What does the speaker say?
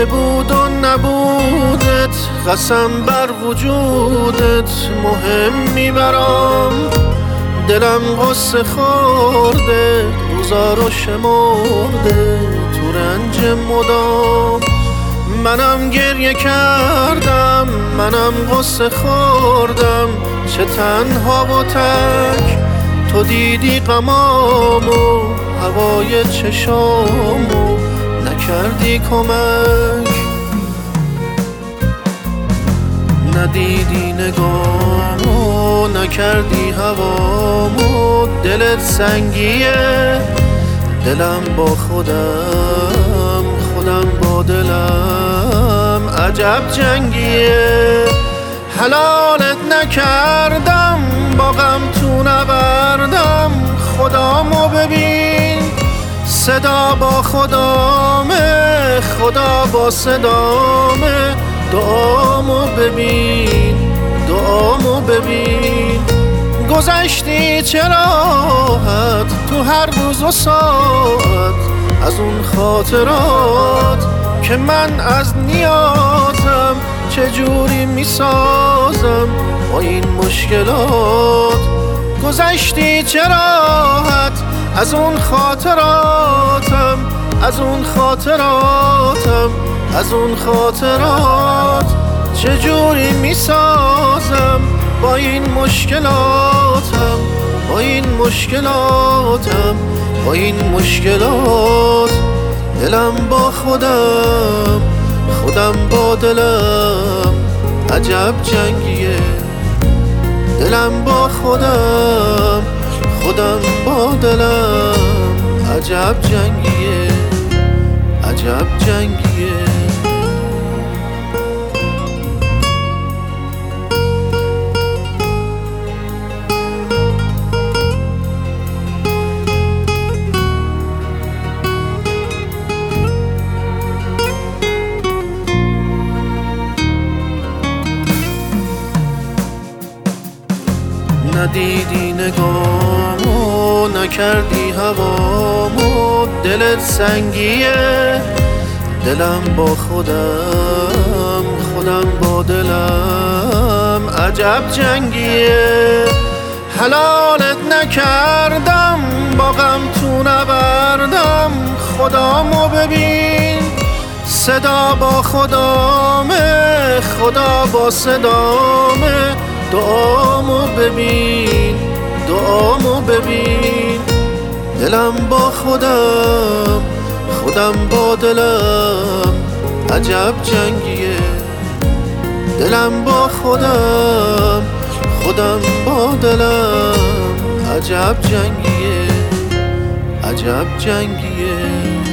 که بود و نبودت، قسم بر وجودت مهمی برام. دلم غصه خورده، روزا رو شمرده تو رنج مدام. منم گریه کردم، منم غصه خوردم، چه تنها و تک. تو دیدی غمامو، هوای چشامو، نکردی کمک. ندیدی نگامو، نکردی هوامو. دلت سنگیه، دلم با خودم، خودم با دلم. عجب جنگیه، حلالت نکردم، با غم تو نبردم. خدامو ببین، صدا با خدامه، خدا با صدامه. دعامو ببین، دعامو ببین. گذشتی چه راحت تو هر روز و ساعت از اون خاطرات که من از نیازم چجوری میسازم با این مشکلات. گذشتی چه راحت از اون خاطراتم، از اون خاطراتم، از اون خاطرات. چجوری میسازم با این مشکلاتم، با این مشکلاتم، با این مشکلات. دلم با خودم، خودم با دلم. عجب جنگیه، دلم با خودم، خودم با دلم. عجب جنگیه، عجب جنگیه. ندیدی نگامو، نکردی هوامو. دلت سنگیه، دلم با خودم، خودم با دلم. عجب جنگیه، حلالت نکردم، با غم تو نبردم. خدامو ببین، صدا با خدامه، خدا با صدامه. دعامو ببین، دعامو ببین. دلم با خودم، خودم با دلم. عجب جنگیه، دلم با خودم، خودم با دلم. عجب جنگیه، عجب جنگیه.